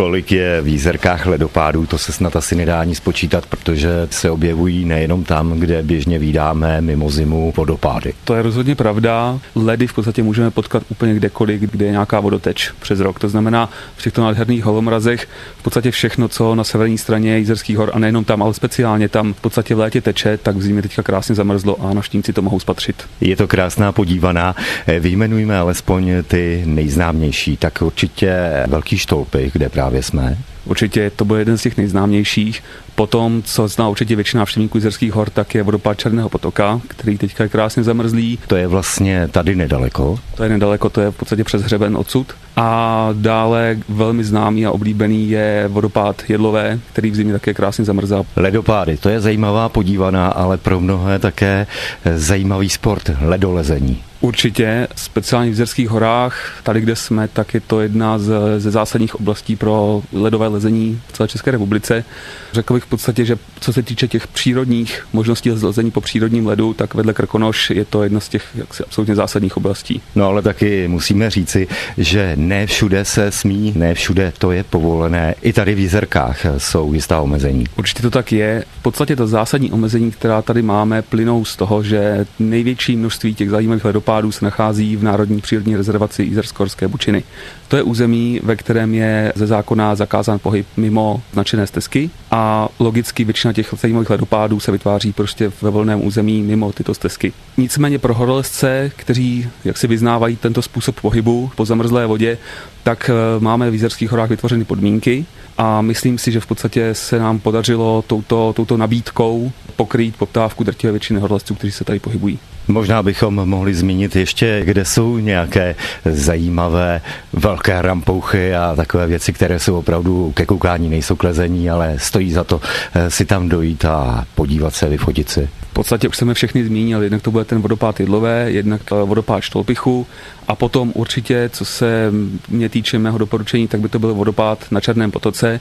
Kolik je v Jizerkách ledopádů, to se snad asi nedá ani spočítat, protože se objevují nejenom tam, kde běžně vídáme mimo zimu vodopády. To je rozhodně pravda. Ledy v podstatě můžeme potkat úplně kdekoliv, kde je nějaká vodoteč přes rok. To znamená v těchto nádherných holomrazech v podstatě všechno, co na severní straně Jizerských hor a nejenom tam, ale speciálně tam v podstatě v létě teče, tak v zimě teďka krásně zamrzlo a navštívníci to mohou spatřit. Je to krásná podívaná. Vyjmenujme alespoň ty nejznámější, tak určitě Velký Štolpy, kde právě jsme. Určitě to byl jeden z těch nejznámějších. Potom, co zná určitě většina návštěvníků Jizerských hor, tak je vodopád Černého potoka, který teďka je krásně zamrzlý. To je vlastně tady nedaleko. To je nedaleko, to je v podstatě přes hřeben odsud. A dále velmi známý a oblíbený je vodopád Jedlové, který v zimě také krásně zamrzá. Ledopády, to je zajímavá podívaná, ale pro mnohé také zajímavý sport, ledolezení. Určitě, speciálně v Jizerských horách, tady, kde jsme, tak je to jedna ze zásadních oblastí pro ledové lezení v celé České republice. Řekl bych v podstatě, že co se týče těch přírodních možností lezení po přírodním ledu, tak vedle Krkonoš je to jedna z těch jaksi absolutně zásadních oblastí. No ale taky musíme říci, že ne všude se smí, ne všude to je povolené. I tady v Jizerkách jsou jistá omezení. Určitě to tak je. V podstatě ta zásadní omezení, která tady máme, plynou z toho, že největší množství těch zajímavých ledopádů se nachází v Národní přírodní rezervaci Jizersko-horské Bučiny. To je území, ve kterém je ze zákona zakázán pohyb mimo značené stezky a logicky většina těch zajímavých ledopádů se vytváří prostě ve volném území mimo tyto stezky. Nicméně pro horolezce, kteří jaksi vyznávají tento způsob pohybu po zamrzlé vodě, tak máme v Jizerských horách vytvořeny podmínky a myslím si, že v podstatě se nám podařilo touto nabídkou pokrýt poptávku drtivé většiny horolezců, kteří se tady pohybují. Možná bychom mohli zmínit ještě, kde jsou nějaké zajímavé velké rampouchy a takové věci, které jsou opravdu ke koukání, nejsou k lezení, ale stojí za to si tam dojít a podívat se, vyfotit si. V podstatě už jsem všechny zmínil, jednak to bude ten vodopád Jedlové, jednak vodopád Štolpichu a potom určitě, co se mě týče mého doporučení, tak by to byl vodopád na Černém potoce.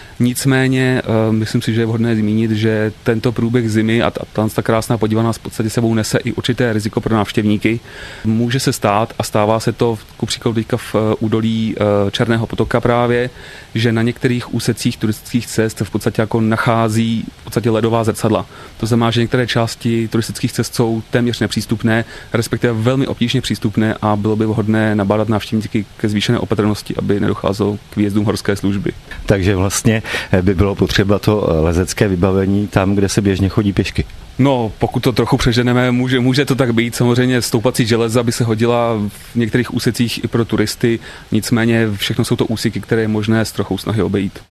Nicméně myslím si, že je vhodné zmínit, že tento průběh zimy a ta krásná podívaná v podstatě sebou nese i určité riziko pro návštěvníky. Může se stát a stává se to ku příkladu teďka v údolí Černého potoka právě, že na některých úsecích turistických cest v podstatě jako nachází v podstatě ledová zrcadla. To znamená, že některé části turistických cest jsou téměř nepřístupné, respektive velmi obtížně přístupné a bylo by vhodné nabádat návštěvníky ke zvýšené opatrnosti, aby nedocházelo k výjezdům horské služby. Takže vlastně by bylo potřeba to lezecké vybavení tam, kde se běžně chodí pěšky. No, pokud to trochu přeženeme, může to tak být. Samozřejmě stoupací železa by se hodila v některých úsecích i pro turisty, nicméně všechno jsou to úseky, které je možné s trochou snahy obejít.